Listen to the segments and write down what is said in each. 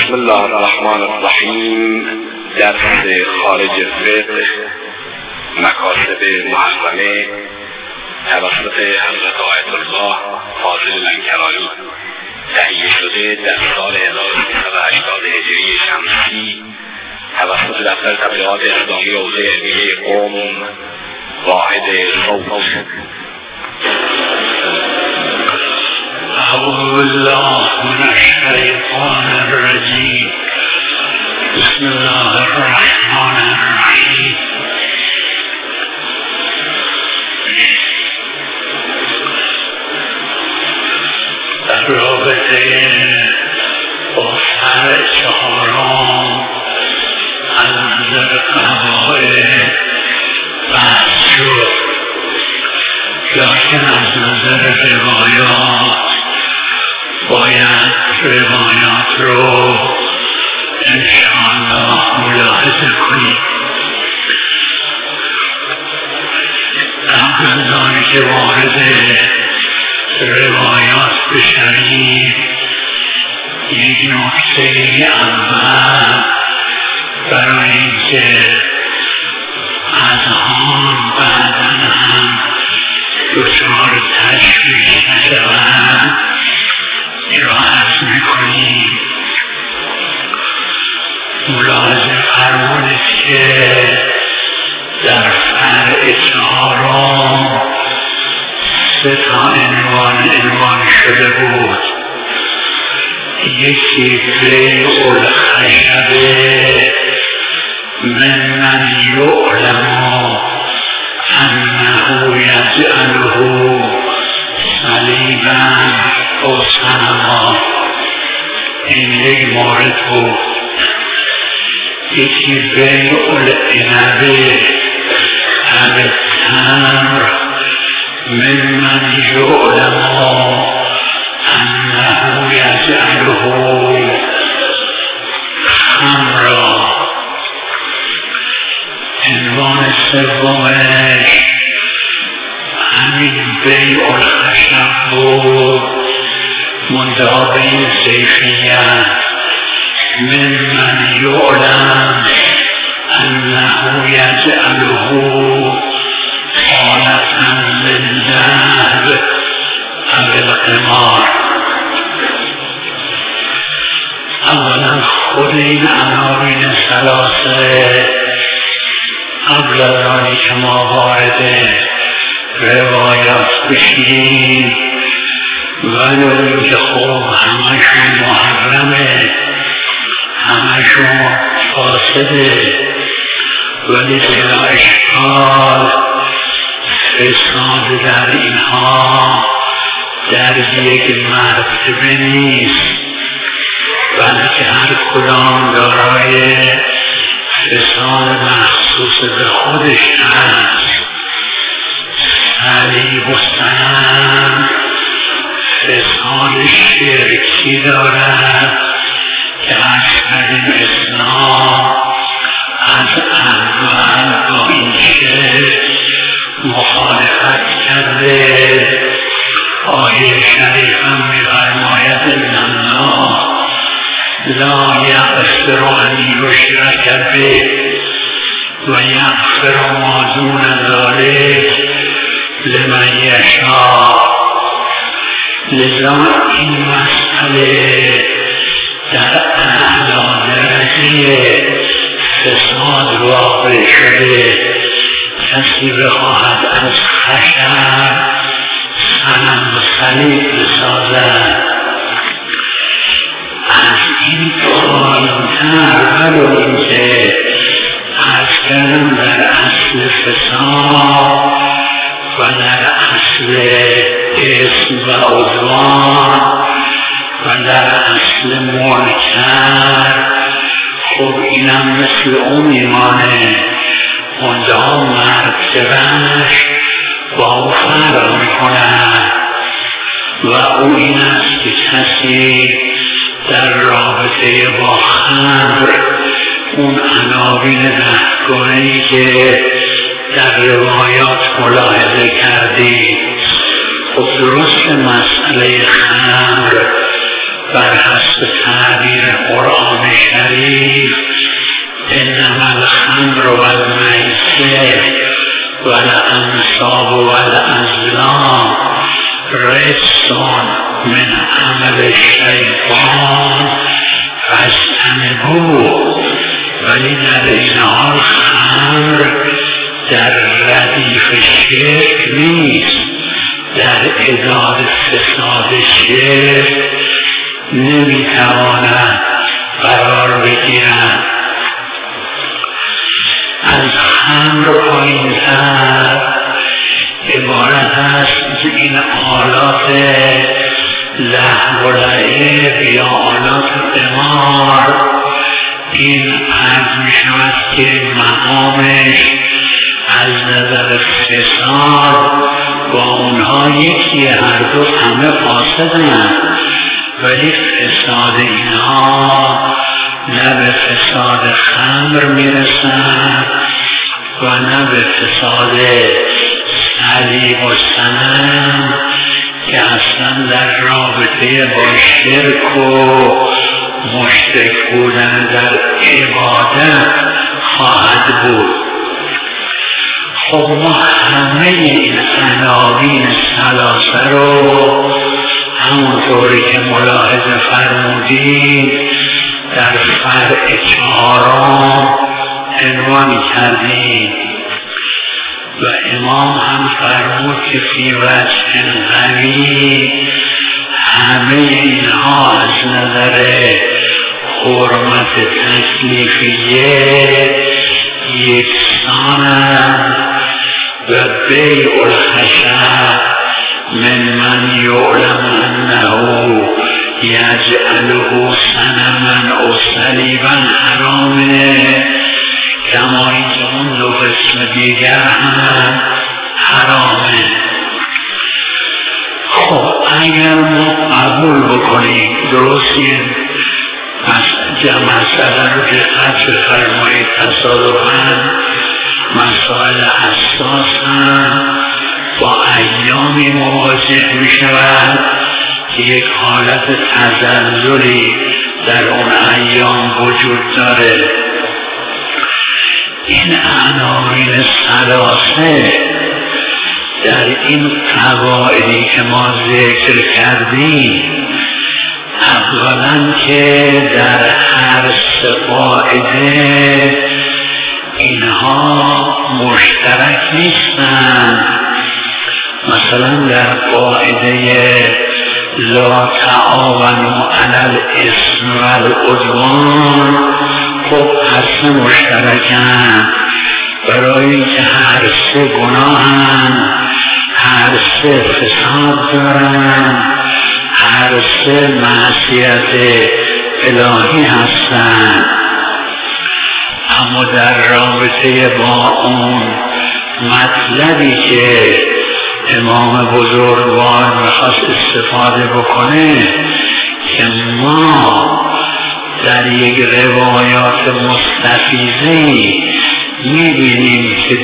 بسم الله الرحمن الرحیم. درس خارج فقه مکاسب محرمه توسط حضرت آیت الله فاضل لنکرانی تهیه شده در سال 1380 هجری شمسی توسط دفتر تبلیغات اسلامی حوزه علمیه قم واحد صوت. أعوذ بالله من الشيطان الرجيم. بسم الله الرحمن الرحيم. در رابطه با فرع چهارم از نظر قواعد بحث شد، لکن از نظر روایات باید روایات رو انشاءالله ملاحظه کنیم. قبل از آنکه وارد روایات بشویم یک نکته اول برای اینکه اذهان بعداً هم دچار تشویش نشوند این را عرض میکنیم. ملاحظه فرمودید که در فرع چهارم 3 عنوان شده بود. یکی بیع الخشب ممن یعلم انه یجعله صلیبا او صنما، این یک مورد بود. یکی بیع العنب او التمر ممن یعلم انه یجعله خمرا. عنوان سومش همین بیع الخشب بود، منتها به این سیفیت ممن یعلم انه یجعله آلة للذهب او القمار. اولا خود این عناوین ثلاثه قبل از آنی که ما وارد روایات بشیم ولو اینکه خب همشون محرمه، همشون فاسده، ولی بلا اشکال فساد در اینها در یک مرتبه نیست، بلکه هر کدام دارای فساد مخصوص به خودش هست. صلیب و صنم فساد شرکی دارد که اکثر اسلام از اول با این شرک مخالفت کرده. آیه شریف هم می‌فرماید ان الله لا یغفر ان یشرک به و یغفر ما دون ذلک لمن یشاء. لذا این مسئله در اعلی درجه فساد واقع شده. کسی بخواهد از خشب صنم و صلیب بسازد، از این پایین‌تر ولو اینکه عرض کردم در اصل فساد و در اصل اسم و عدوان و در اصل منکر خب اینم مثل اون میمانه، منتها مرتبه‌اش با او فرق می‌کند و او این است که کسی در رابطه با خمر اون عناوین نهگانه‌ای که در روایات ملاحظه کردید، خب درست مسئله خمر بر حسب تعبیر قرآن شریف انما الخمر والمیسر والانصاب والازلام رجس من عمل الشیطان فاجتنبوه. ولی در این حال خمر در ردیف شرک نیست، در اداد فساد شرک نمیتواند قرار بگیرد. از خمر پایین‌تر عبارت است که این آلات لهو و لعب یا آلات قمار، این عرض می شود که مقامش از نظر فساد با اونها یکی، هر دو همه فاسدند، ولی فساد اینها نه به فساد خمر میرسند و نه به فساد صلیب و صنم که اصلا در رابطه با شرک و مشرک بودن در عبادت خواهد بود. خب ما همه این عناوین ثلاثه رو همونطوری که ملاحظه فرمودید در فرع 4 عنوان کردیم و امام هم فرمود که فی وجه قوی همه اینها از نظر حرمت تکلیفیه یکسانند و بیع الخشب من یعلم انه یجعله صنما او صلیبا حرامه، کما اینکه اون دو قسم دیگر هم حرامه. خب اگر ما قبول بکنیم درستیم مسئله رو دقت بفرمایید، تصادفاً مسائل حساس هم با ایامی مواجه می شود که یک حالت تزلزلی در اون ایام وجود داره. این عناوین ثلاثه در این قواعدی که ما ذکر کردیم، اولا که در هر سه قاعده اینها مشترک نیستند. مثلا در قاعده لا تعاونوا علی الاثم والعدوان خب هر سه مشترکند، برای اینکه هر سه گناهند، هر سه فساد دارند، هر سه معصیت الهی هستند. اما در رابطه با اون مطلبی که امام بزرگوار میخواست استفاده بکنه که ما در یک روایات مستفیضه میبینیم که 10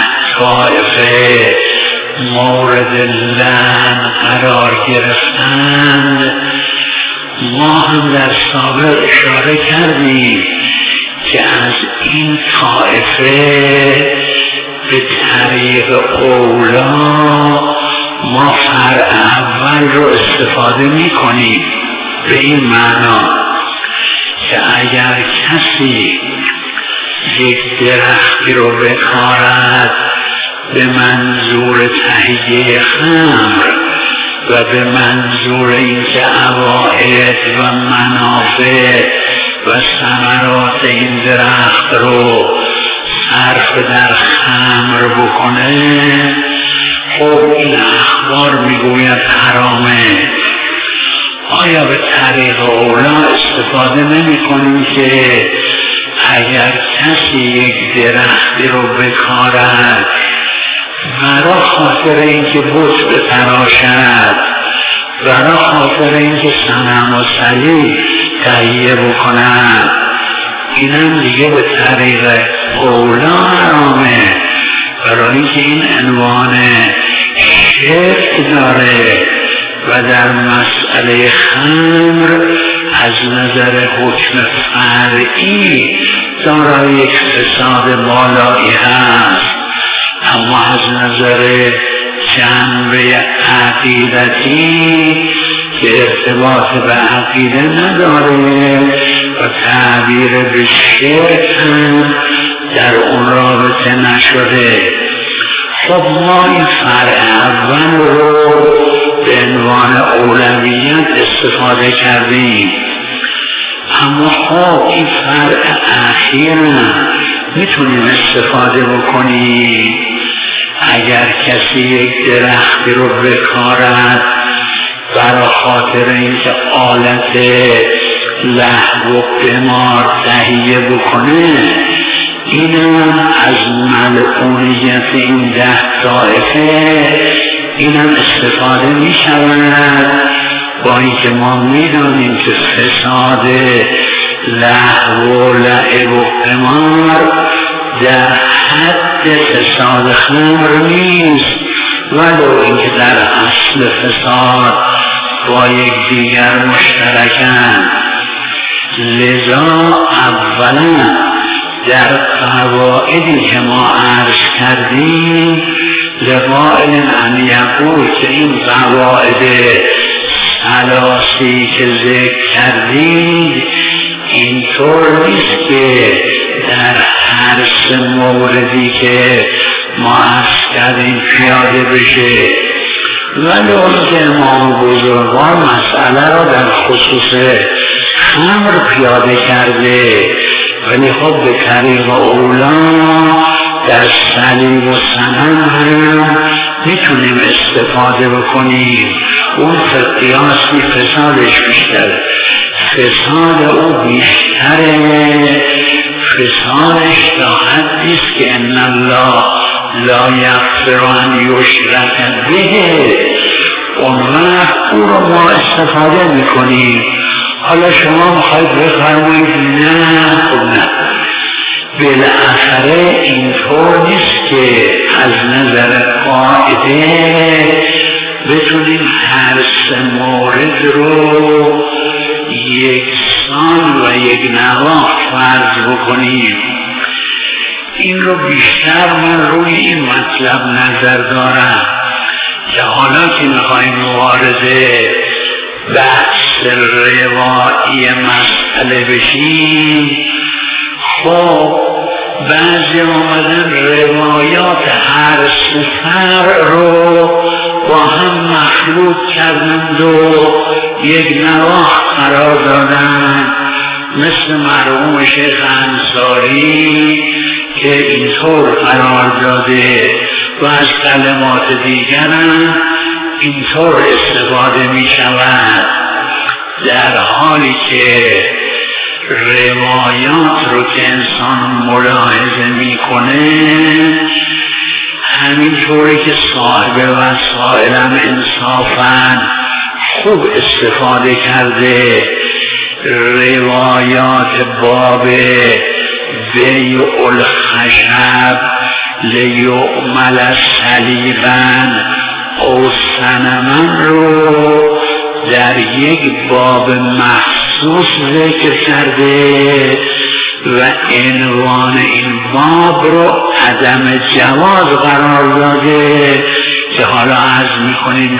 طایفه مورد لعن قرار گرفتند، ما هم در سابق اشاره کردیم که از این طایفه به طریق اولا ما فرع اول رو استفاده می کنیم، به این معنا که اگر کسی یک درختی رو بکارد به منظور تهیه خمر و به منظور اینکه عوائد و منافع و ثمرات این درخت رو صرف در خمر بکنه، خب این اخبار میگوید حرامه. آیا به طریق اولا استفاده نمی کنیم که اگر کسی یک درختی رو بکارد برای خاطر اینکه بت بتراشد، برای خاطر اینکه صنم و صلیب تهیه بکند، اینم دیگه به طریق اولا حرامه، برای اینکه این عنوان شرک داره و در مسئله خمر از نظر حکم فرعی دارای یک فساد بالایی هست، اما از نظر جنبه عقیدتی که ارتباط به عقیده نداره و تعبیر به شرک هم در اون رابطه نشده. خب ما این فرع اول رو به عنوان اولویت استفاده کردیم، اما خب این فرع اخیر میتونیم استفاده بکنیم. اگر کسی یک درختی رو بکارد برای خاطر اینکه آلت لهو و قمار تهیه بکنه، اینم از ملعونیت این 10 طایفه اینم استفاده می شود، با اینکه ما می دانیم که فساد لهو و لعب و قمار در حد فساد خمر نیست، ولو اینکه در اصل فساد با یک دیگر مشترکند. لذا اولا در قواعدی که ما عرض کردیم لقائل ان یقول که این قواعد ثلاثی که ذکر کردید اینطور نیست که در هر 3 موردی که ما عرض کردیم پیاده بشه، ولی اون که امام بزرگوار مسئله را در خصوص خمر پیاده کرده، ولی خب به طریق اولا در صلیب و صنم هم میتونیم استفاده بکنیم. اون قیاسی فسادش بیشتره، فساد او بیشتره، فسادش تا حدیست که ان الله لا یغفر ان یشرک به، اون وقت او رو ما استفاده میکنیم. حالا شما میخواید بفرمایید نه، خب نه، بالاخره اینطور نیست که از نظر قاعده بتونیم هر 3 مورد رو یکسان و یک نواخت فرض بکنیم. این رو بیشتر من روی این مطلب نظر دارم که حالا که میخواییم مبارزه بحث روایی مسئله بشیم، خب بعضی آمدن روایات هر 3 فرع رو با هم مخلوط کردند و یک نواخت قرار دادن، مثل مرحوم شیخ انصاری که اینطور قرار داده و از کلمات دیگرم اینطور استفاده می شود، در حالی که روایات رو که انسان ملاحظه می کنه همینطوری که صاحب وسائلم انصافاً خوب استفاده کرده. روایات باب بیع الخشب لیعمل صلیبا او صنما رو در یک باب مخصوص ذکر کرده و عنوان این باب رو عدم جواز قرار داده که حالا عرض میکنیم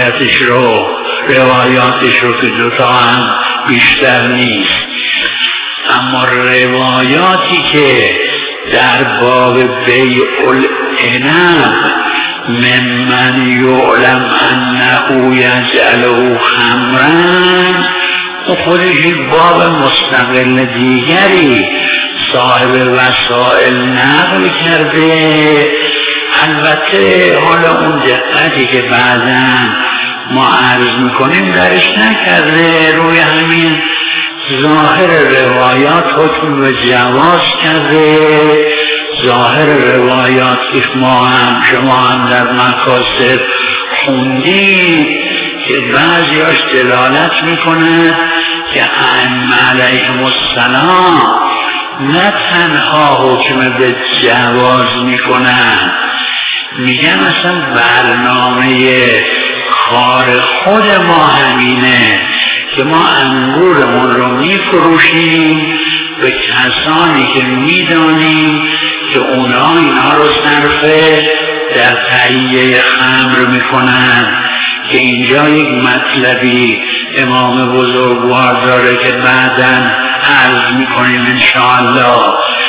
روایاتش رو که 2 تا هم بیشتر نیست. اما روایاتی که در باب بیع العنب ممن یعلم انه یجعله خمرا، و خودش باب مستقل دیگری صاحب وسائل نقل کرده. البته حالا اون دقتی که بعداً ما عرض میکنیم درش نکرده، روی همین ظاهر روایات حکم به جواز کرده. ظاهر روایات که شما هم در مقاصد خوندید که بعضیاش دلالت میکنه که ائمه علیهم السلام نه تنها حکم به جواز میکنن، میگن اصلا برنامه کار خود ما همینه که ما انگورمون رو میفروشیم به کسانی که میدانیم که اونا اینا رو صرفه در تهیه خمر میکنن، که اینجا یک مطلبی امام بزرگوار داره که بعداً عرض میکنیم انشاءالله.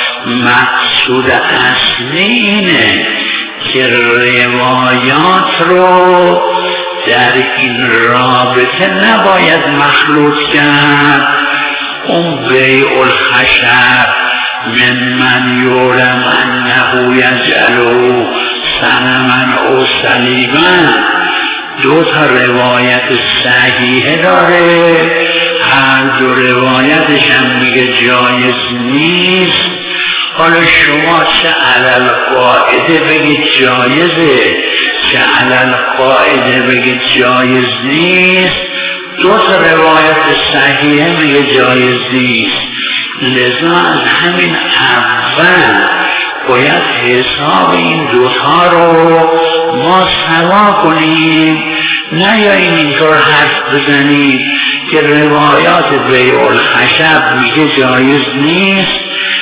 مقصود اصلی اینه که روایات رو در این رابطه نباید مخلوط کرد. اون بیع الخشب من یعلم انه یجعله صنما او صلیبا، دو تا روایت صحیحه داره، هر دو روایتش هم میگه جایز نیست. حالا شما چه علل قاعده بگید جایزه، چه علل قاعده بگید جایز نیست. دو تا روایت صحیحه میگه جایز نیست. لذا از همین اول باید حساب این دوتا رو ما سوا کنیم، نیاییم اینطور حرف بزنید که روایات بیع الخشب میگه جایز نیست،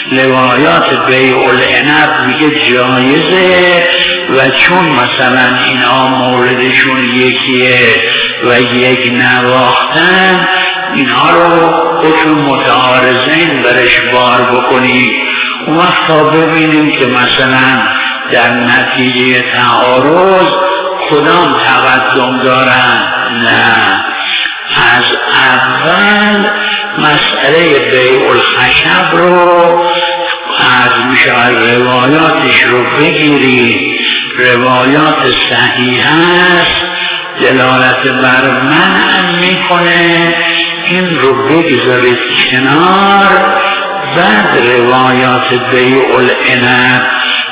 روایات بیع العنب میگه جایزه، و چون مثلا اینا موردشون یکیه و یک نواختن، اینها رو حکم متعارضین برش بار بکنید. اون وقت تا ببینیم که مثلا در نتیجه تعارض کدام تقدم دارن. نه، از اول مسئله بیع الخشب رو از میشه روایاتش رو بگیرید، روایات صحیح است، دلالت بر منع میکنه، این رو بگذارید کنار. بعد روایات بیع العنب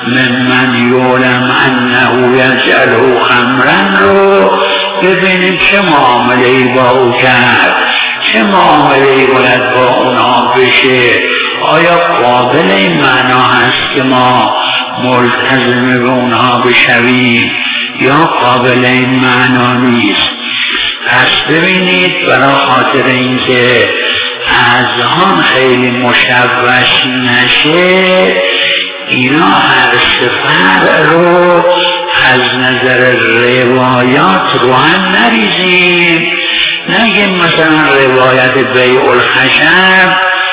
من یعلم انه یجعله خمرا رو ببینیم چه معامله‌ای با او کرد، چه معامله‌ای باید با اونا بشه. آیا قابل این معنا هست که ما ملتزم به اونها بشویم یا قابل این معنا نیست؟ پس ببینید برای خاطر اینکه اذهان خیلی مشوش نشه، اینا هر سفر رو از نظر روایات رو هم نریزیم. نگیم مثلا روایت بیع الخشب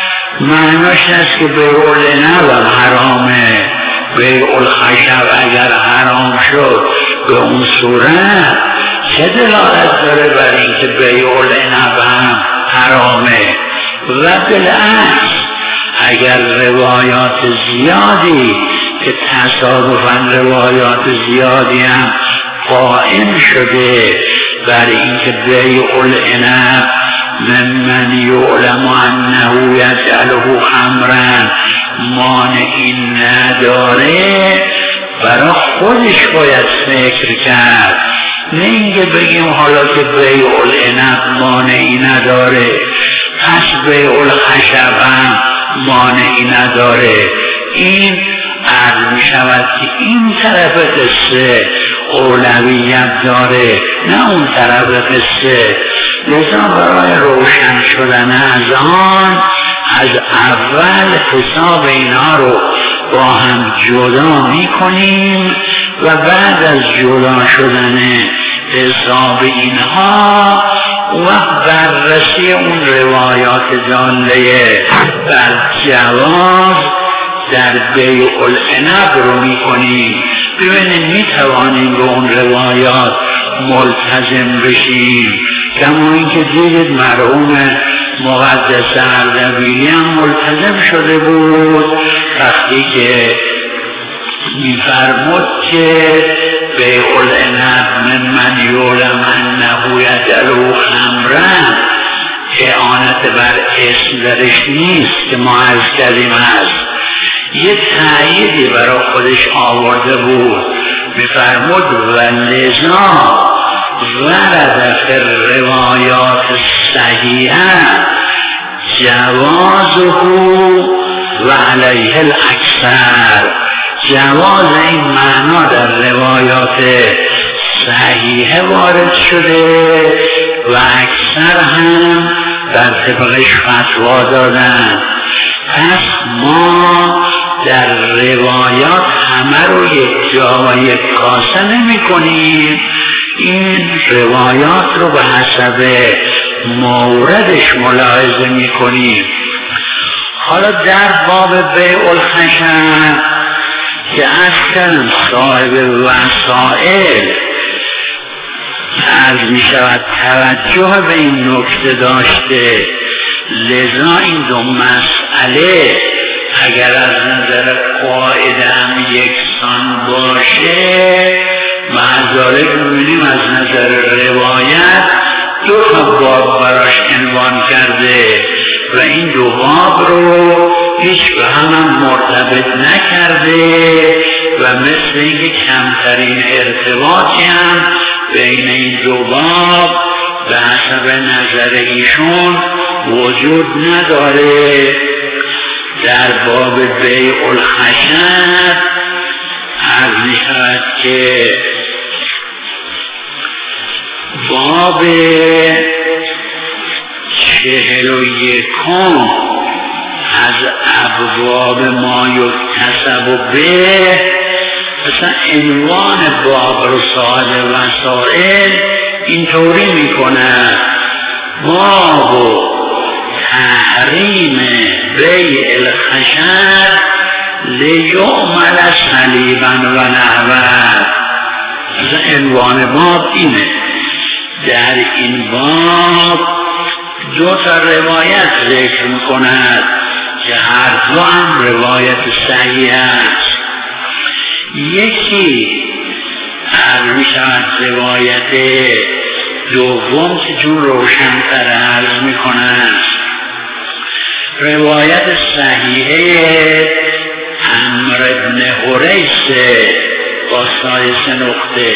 معناش است که بیع العنب هم حرامه، بیع الخشب اگر حرام شد به اون صورت چه دلالت داره بر اینکه بیع العنب هم حرامه؟ و بالعکس اگر روایات زیادی که تصادفاً روایات زیادی هم قائم شده بر اینکه بیع العنب من یعلم انه یجعله خمرا مانعی نداره، برای خودش باید فکر کرد. نه اینکه بگیم حالا که بیع العنب مانعی نداره پس بیع الخشب هم مانعی نداره. این عرض می شود که این طرف قصه اولویت داره، نه اون طرف قصه. لذا برای روشن شدن از آن از اول حساب اینا رو با هم جدا می کنیم و بعد از جدا شدن حساب اینها و بررسی اون روایات داله بر جواز در بیع العنب رو می کنیم. ببینیم می توانیم به اون روایات ملتزم بشیم، کما اینکه دیدید مرحوم مقدس اردبیلی هم ملتزم شده بود وقتی که میفرمود که بیع العنب من یعلم انه یجعله خمرا اعانت بر اسم درش نیست که ما عرض کردیم هست. یه تأییدی برای خودش آورده بود، میفرمود و لذا ورد فی الروایات صحیحه جوازه و علیه الاکثر. جواز این معنا در روایات صحیحه وارد شده و اکثر هم در طبقش فتوا دادن. پس ما در روایات همه رو یک جا و یک کاسه نمی کنیم، این روایات رو به حسب موردش ملاحظه می کنیم. حالا در باب بیع الخشب که اصلا صاحب وسائل عرض می شود توجه به این نکته داشته، لذا این دو مسئله اگر از نظر قاعده هم یکسان باشه، معذالک می‌بینیم از نظر روایت دو تا باب براش عنوان کرده و این دو باب رو هیچ به هم مرتبط نکرده و مثل اینکه کمترین ارتباطی هم بین این دو باب به حسب نظر ایشون وجود نداره. در باب بیع الخشب عرض می‌شود که باب 41 از ابواب ما یکتسب به، مثلا عنوان باب رو صاحب وسائل اینطوری میکنه: باب تحریم بیع الخشب لیعمل صلیبا و نحوه. عنوان باب اینه. در این باب دو تا روایت ذکر میکند که هر دو هم روایت صحیح است. یکی میشود روایت دوم که چون روشن‌تر عرض میکند، روایت صحیحه عمرو بن حریث با سایس نقطه.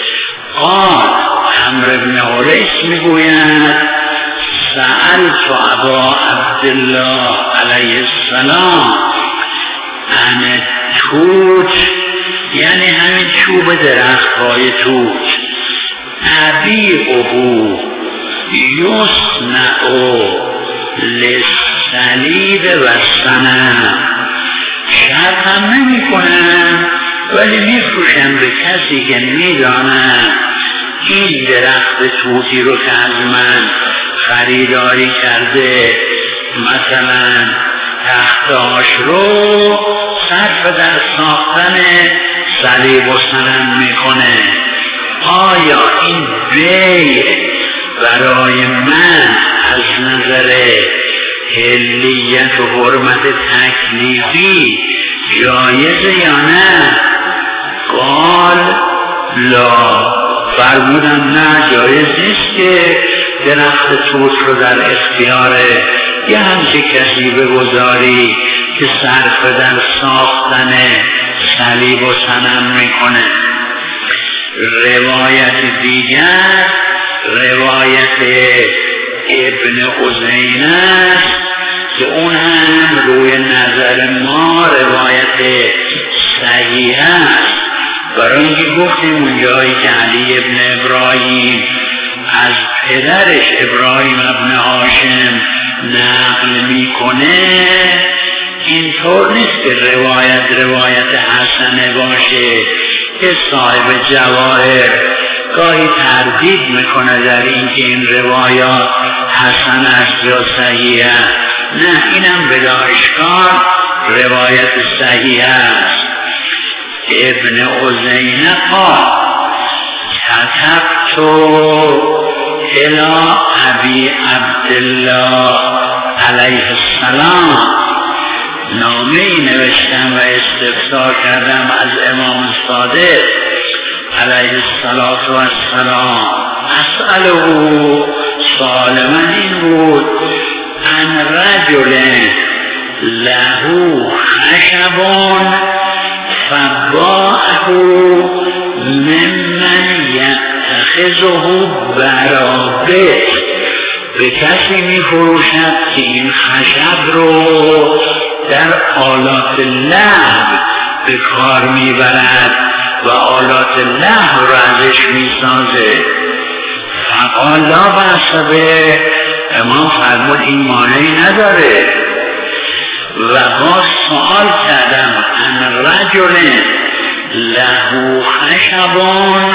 عمرو بن حریث میگوید سألت ابا عبدالله علیه السلام عن توت، یعنی همین چوب درخت‌های توت، ابیعه یصنع للصلیب و الصنم. شرط هم نمی کنم ولی می فروشم به کسی که می دانم این درخت توتی رو که از من خریداری کرده مثلا تختاش رو صرف در ساختن صلیب و صنم میکنه، آیا این بیع برای من از نظر حلیت و حرمت تکلیفی جایزه یا نه؟ قال لا، فرمودن نه جایز نیست که درخت توت رو در اختیار یه همچه کسی بگذاری که صرف در ساختن صلیب و صنم میکنه. روایت دیگر روایت ابن عزین است که اون هم روی نظر ما روایت صحیح است، برای اینکه گفتیم اونجایی که علی ابن ابراهیم از پدرش ابراهیم ابن هاشم نقل میکنه، اینطور نیست که روایت حسنه باشه که صاحب جواهر گاهی تردید میکنه در اینکه این روایات حسن است یا صحیح است. نه، اینم بلا اشکال روایت صحیح است. ابن عزین قال كتبت الى ابی عبدالله علیه السلام، نامه‌ای نوشتم و استفسار کردم از امام صادق علیه السلام، اسأله سؤال من این بود عن رجل له خشبون فباعه ممن یتخذه برابط، به کسی می فروشد که این خشب رو در آلات لعب به کار می برد و آلات لهو رو ازش میسازه. فقال لا بأس به، امام فرمود این مانعی نداره. و باز سوال کردم ان رجل له خشبون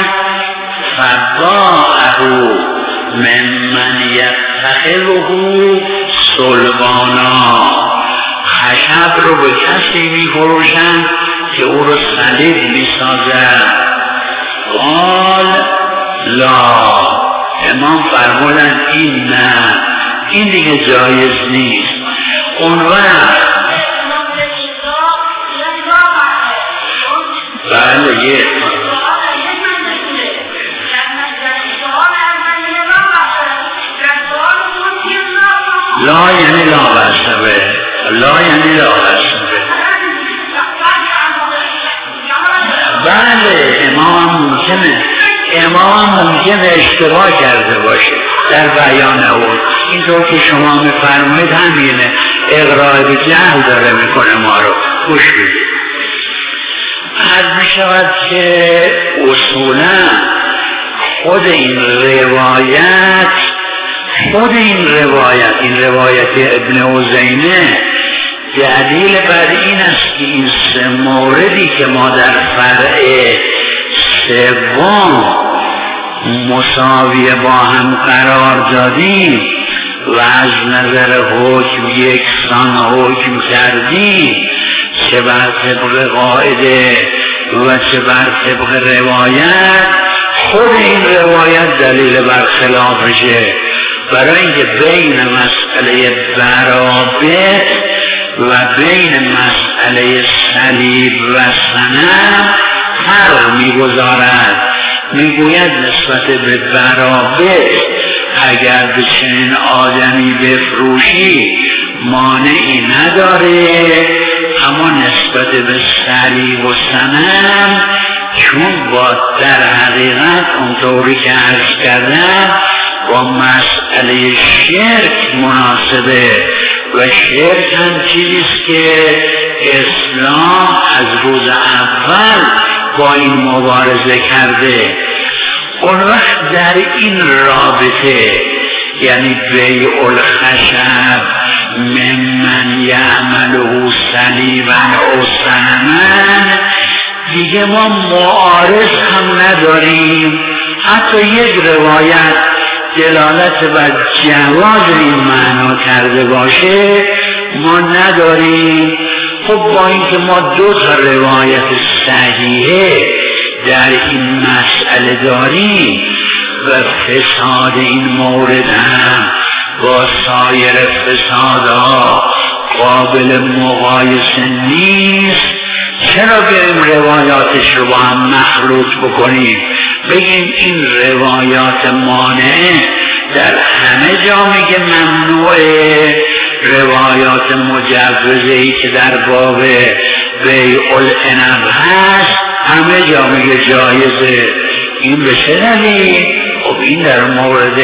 فباعه ممن یتخذه صلبانا، خشب رو به کسی میفروشند که او رو صلیب میسازد. قال لا، امام فرمودن این نه، این دیگه جایز نیست. اون وقت بله لا یعنی لا بسبه، لا یعنی لا بسبه. بله امام ممکنه اشتباه کرده باشه در بیان اون، اینطور که شما میفرمایید همینه، اقراء به جهل داره میکنه ما رو. گوش بدید. عرض میشود که اصولا خود این روایت ابن عزینه دلیل بر این است که این سه موردی که ما در فرع سوم مساویه با هم قرار دادیم و از نظر حکم یکسان حکم کردیم، چه بر طبق قاعده و چه بر طبق روایت، خود این روایت دلیل بر خلافشه. برای اینکه بین مسئله برابر و بین مسئله صلیب و صنم فرق میگذارد. میگوید نسبت به برابر اگر به چنین آدمی بفروشی مانعی نداره، اما نسبت به صلیب و صنم چون با در حقیقت اونطوری که عرض کردم با مسئله شرک مناسبه و شرک هم چیزیست که اسلام از روز اول با این مبارزه کرده. اون وقت در این رابطه یعنی بیع الخشب ممن یعمله صلیبا او صنما دیگه ما معارض هم نداریم. حتی یک روایت دلالت بر جواز این معنا کرده باشه ما نداریم. خب با اینکه ما دو تا روایت صحیحه در این مسئله داریم و فساد این مورد هم با سایر فسادها قابل مقایسه نیست، چرا بیاییم روایاتش رو با هم مخلوط بکنیم، بگیم این روایات مانعه در همه جا میگه ممنوعه، روایات مجوزه‌ای که در باب بیع العنب هست همه جا میگه جایزه. این به چه دلیل؟ خب این در مورد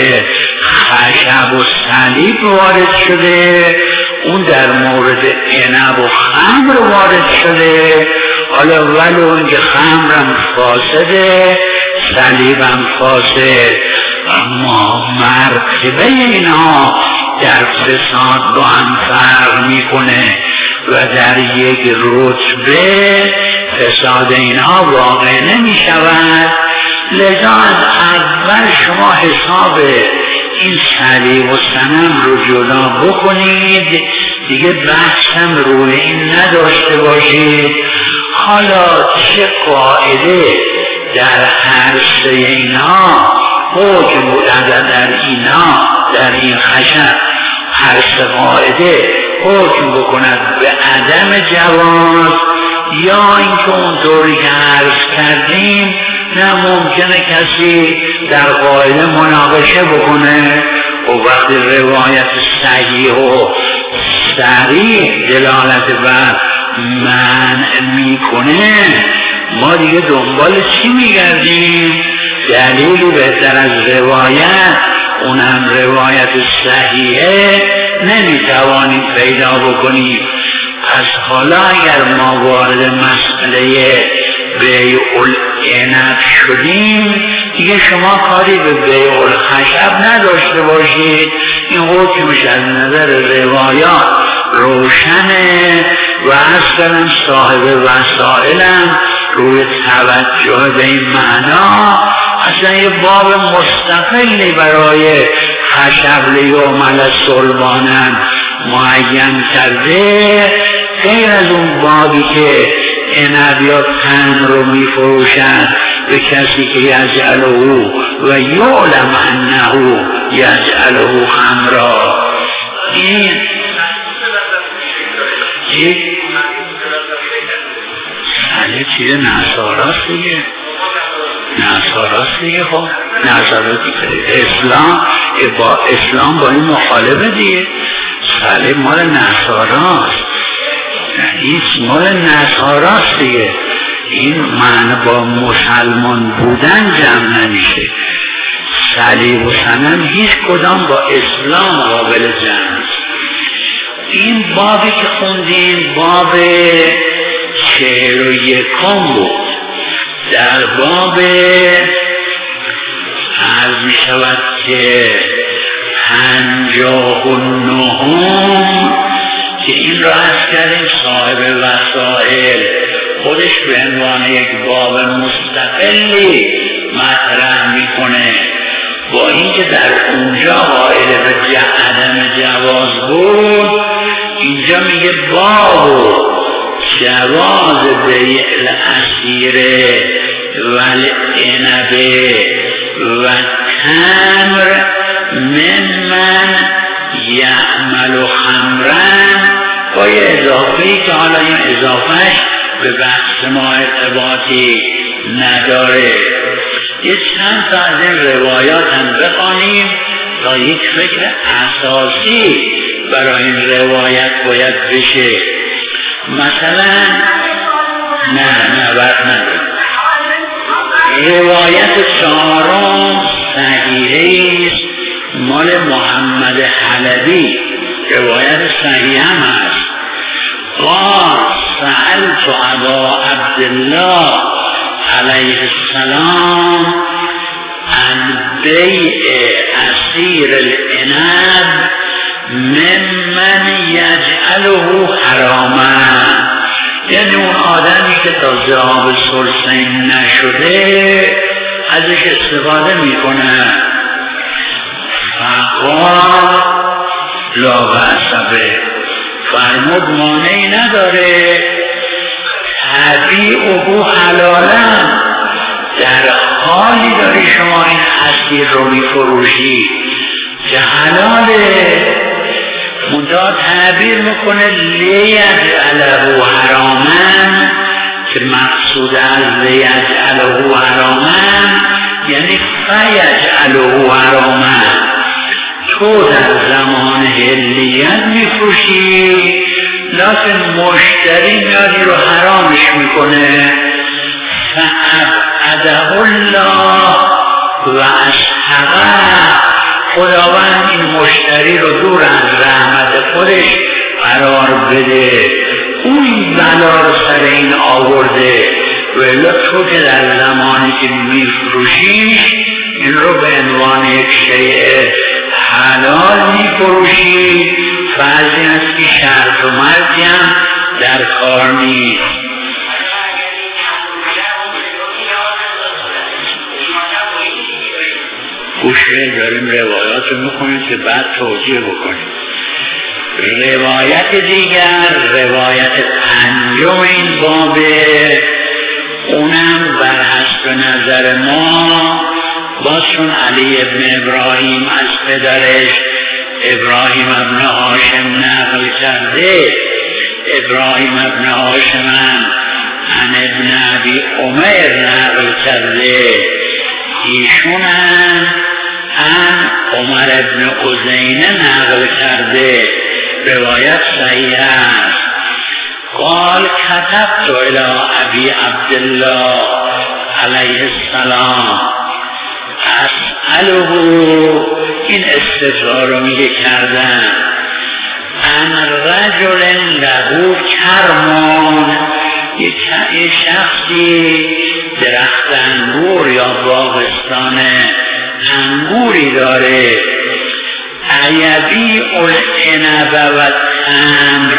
خشب و صلیب وارد شده، اون در مورد عنب و خمر وارد شده. حالا ولو اینکه خمرم فاسده صلیبم فاسد، اما مرتبه اینها در فساد با هم فرق میکنه و در یک رتبه فساد اینها واقع نمیشود. لذا از اول شما حساب این صلیب و صنم رو جدا بکنید، دیگه بحثم روی این نداشته باشید. حالا چه قاعده در هر سه اینها حکم بوده در اینها، در این خشب هر سه قاعده حکم بکند به عدم جواز، یا اینکه اونطوری که عرض کردیم نه ممکنه کسی در قاعده مناقشه بکنه و وقتی روایت صحیح و صریح دلالت بر منع میکنه ما دیگه دنبال چی میگردیم؟ دلیلی بهتر از روایت، اونم روایت صحیحه، نمیتوانیم پیدا بکنیم. پس حالا اگر ما وارد مسئله بیع العنب شدیم دیگه شما کاری به بیع الخشب نداشته باشید. این حکمش از نظر روایات روشنه و اصلا صاحب وسائلم روی توجه به این معنا اصلا یه باب مستقلی برای خشب لیومل صلبانم معین کرده، غیر از اون بابی که عنب یا تمر رو میفروشند به کسی که یجعله و یعلم انه یجعله خمرا. این ساله چیه؟ نصاراست دیگه، نصاراست دیگه. خب نصاراست دیگه. اسلام با این مخالفه دیگه. ساله مال نصاراست، این مال نصاراست دیگه. این معنی با مسلمان بودن جمع نمیشه. صلیب و صنم هیچ کدام با اسلام قابل جمع نیست. این بابی که خوندیم باب 41 بود. در باب عرض می شود که 59 که این را از کردیم صاحب وسائل خودش به عنوان یک باب مستقلی مطرح میکنه، با اینکه در اونجا قائل به عدم جواز بود، اینجا میگه باب جواز بیع العصیر و العنب و تمر ممن یعمل خمرن، با یه اضافه‌ای که حالا این اضافهش به بحث ما ارتباطی نداره. یه چند تا از این روایات هم بخوانیم تا یک فکر اساسی برای این روایت باید بشه. مثلا نه وقت نداره. روایت 4 صحیحه است مال محمد حلبی، روایت صحیح هم هست. قال سألت ابا عبدالله علیه السلام عن بیع عصیر العنب ممن یجعله حراما، یعنی اون آدمی که تا ذهاب ثلثین نشده ازش استفاده میکنه. فقال لا بأس به، فرمود مانعی نداره، تبیعه حلالا، در حالی داری شما این عصیر رو میفروشی که حلاله، منتها تعبیر میکنه لیجعله حراما، که مقصود از لیجعله حراما یعنی فیجعله حراما. تو در زمان حلیت میفروشی لیکن مشتری میادی رو حرامش میکنه. فأبعده الله و اسحقه، خداوند این مشتری رو دور از رحمت خودش قرار بده. اون این بلا رو سر این آورده، ولی تو که در زمانی که میفروشیش این رو به عنوان یک شیء حلال میفروشی، بعضی هست که شرط و مرزی هم در کار نیست. گوشه داریم روایات رو میکنیم که بعد توجیه بکنیم. روایت دیگر، روایت 5 این بابه، اونم بر حسب نظر ما بازشون علی ابن ابراهیم از پدرش ابراهیم ابن هاشم نقل کرده. ابراهیم ابن هاشم هم عن ابن ابی عمر نقل کرده. ایشون هم عن عمر ابن عزینه نقل کرده. روایت صحیح است. قال كتبت الى ابي عبدالله علیه السلام اسأله، این استفسار رو میگه کردن، ان رجل له کرمان، یک شخصی درخت انگور یا باغستان انگوری داره، ایبی العنب و تمر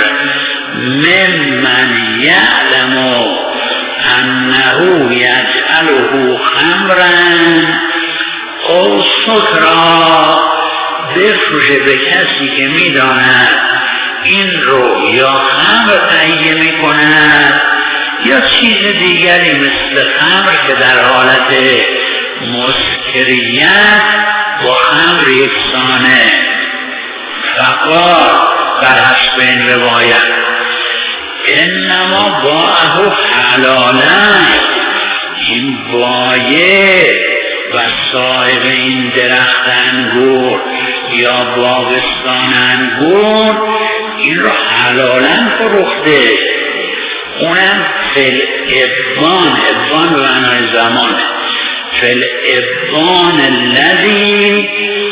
ممن یعلم انه یجعله خمرا او سکرا، بفروشه به کسی که میداند این رو یا خمر تهیه میکند یا چیز دیگری مثل خمر که در حالت مسکریت با خمر یکسانه. فقال بر حسب این روایت انما باعه حلالا، این بایه و صاحب این درخت انگور یا باغستان انگور این رو حلالا فروخته، اونم فی الابان، ابان به معنای زمانه، فی الابان الذی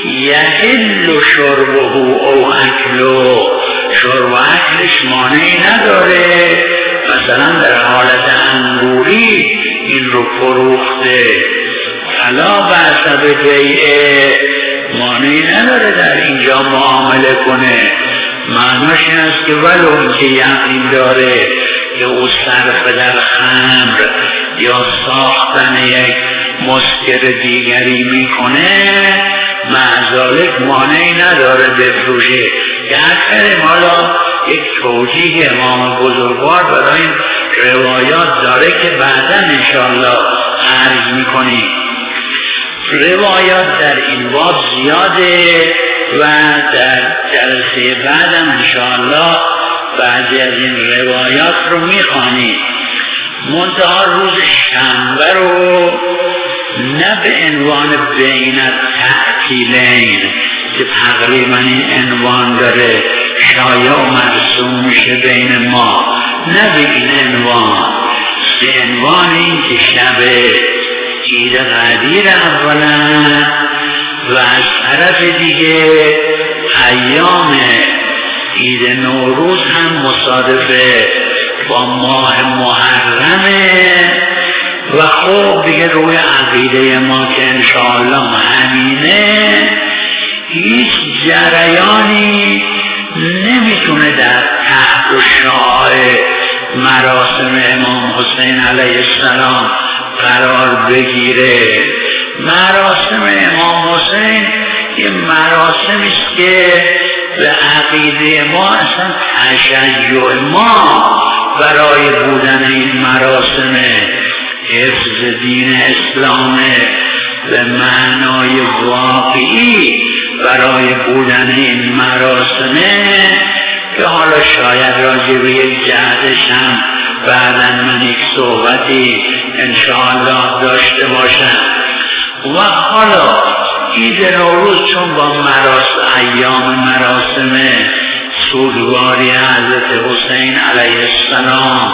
یحل شربه او اکله، شرب و اکلش مانعی نداره، مثلا در حالت انگوری این رو فروخته، فلا بأس ببیعه، مانعی نداره در اینجا معامله کنه. معناش این است که ولو که یقین داره که او صرف در خمر یا ساختن یک مسکر دیگری میکنه، معذالک مانعی نداره بفروشه. که اکثر حالا یک توجیه امام بزرگوار برای این روایات داره که بعدا انشاءالله عرض میکنیم. روایات در این باب زیاده و در جلسه بعدم انشاءالله بعضی از این روایات رو میخوانیم. منتها روز شنبه رو نه به عنوان بین التعطیلین که تقریبا این عنوان داره شایع و مرسوم میشه بین ما، نه به این عنوان، به عنوان این که شب عید قدیر اولا و از طرف دیگه ایام عید نوروز هم مصادفه با ماه محرمه و خب دیگه روی عقیده ما که انشاءالله همینه، هیچ جریانی نمیتونه در تحت و شعاع مراسم امام حسین علیه السلام قرار بگیره. مراسم امام حسین یه مراسمی است که به عقیده ما اصلا تشیع ما برای بودن این مراسم حفظ دین اسلام به معنای واقعی برای بودن این مراسمه، که حالا شاید راجع به یک جهتش هم بعدا من یک صحبتی انشاءالله داشته باشم. و حالا عید نوروز چون با ایام مراسم سوگواری حضرت حسین علیه السلام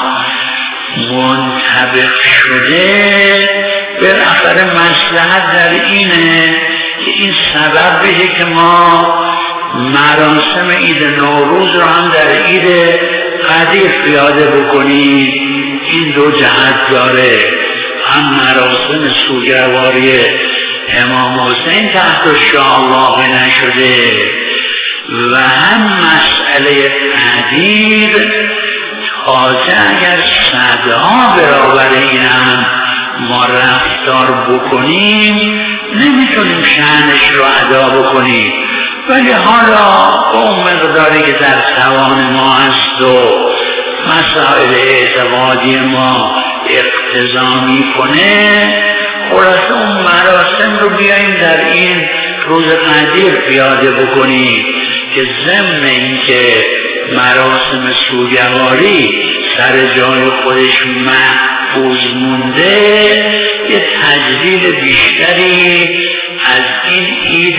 منطبق شده، بالاخره مصلحت در اینه که این سبب بشه که ما مراسم عید نوروز رو هم در عید قدیر پیاده بکنیم. این دو جهت داره، هم مراسم سوگواری امام حسین تحت الشعاع واقع نشده و هم مسئله قدیر، تازه اگر صدها برابر این هم ما رفتار بکنیم نمیتونیم شأنش رو ادا بکنیم، ولی حالا با اون مقداری که در توان ما هست و مسائل اعتقادی ما اقتضا میکنه، خلاصه اون مراسم رو بیاییم در این روز قدیر پیاده بکنیم که ضمن این که مراسم سوگواری سر جای خودش محفوظ مونده، یه تجلیل بیشتری از این عید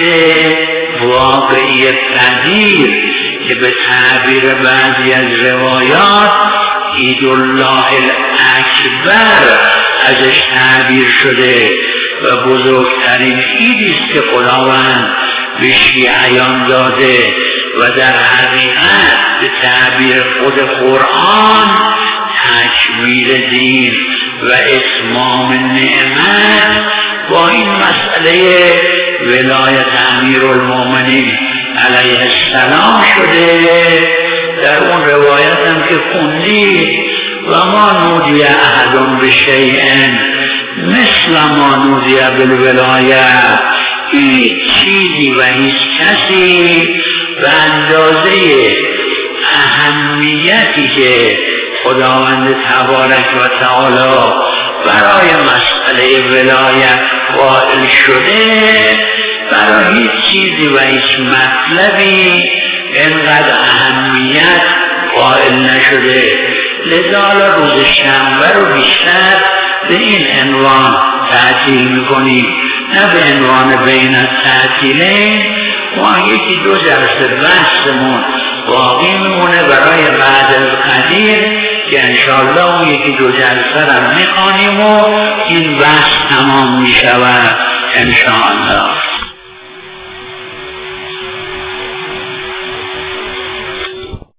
واقعی قدیر که به تعبیر بعضی از روایات عید الله الاکبر ازش تعبیر شده و بزرگترین عیدی است که خداوند به شیعیان داده و در حقیقت به تعبیر خود قرآن تکمیل دین و اتمام نعمت با این مسئله ولایت امیرالمومنین علیه السلام شده. در اون روایت هم که خوندی و ما نودی احدون بشیئن مثل ما نودی بالولایه، هیچ چیزی و هیچ کسی به اندازه اهمیتی که خداوند تبارک و تعالی برای مسئله ولایت قائل شده برای هیچ چیزی و هیچ مطلبی اینقدر اهمیت قائل نشده. لذا روز شنبه رو بیشتر به این عنوان تعطیل میکنیم، نه به عنوان بین التعطیلین. ما یکی دو جلسه بحثمون باقی میمونه برای بعد القدیر که انشاءالله اون یکی دو جلسه رو میخوانیم و این بحث تمام میشود انشاءالله.